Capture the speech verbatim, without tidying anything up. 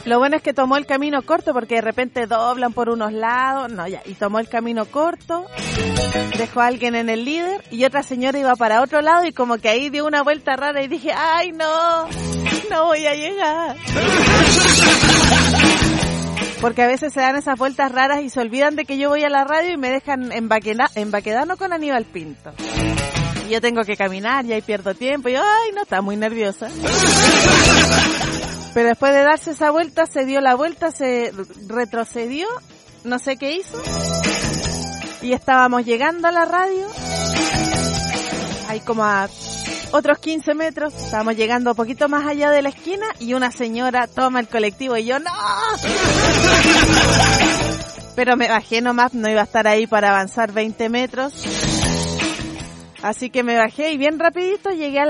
Lo bueno es que tomó el camino corto porque de repente doblan por unos lados. No, ya. Y tomó el camino corto. Dejó a alguien en el líder y otra señora iba para otro lado y como que ahí dio una vuelta rara y dije, ¡ay, no! No voy a llegar. Porque a veces se dan esas vueltas raras y se olvidan de que yo voy a la radio y me dejan en, Baquena, en Baquedano con Aníbal Pinto. Y yo tengo que caminar y ahí pierdo tiempo. Y yo, ¡ay, no! Estaba muy nerviosa. Pero después de darse esa vuelta, se dio la vuelta, se retrocedió, no sé qué hizo. Y estábamos llegando a la radio, ahí como a otros quince metros, estábamos llegando un poquito más allá de la esquina y una señora toma el colectivo y yo, ¡no! Pero me bajé nomás, no iba a estar ahí para avanzar veinte metros. Así que me bajé y bien rapidito llegué a la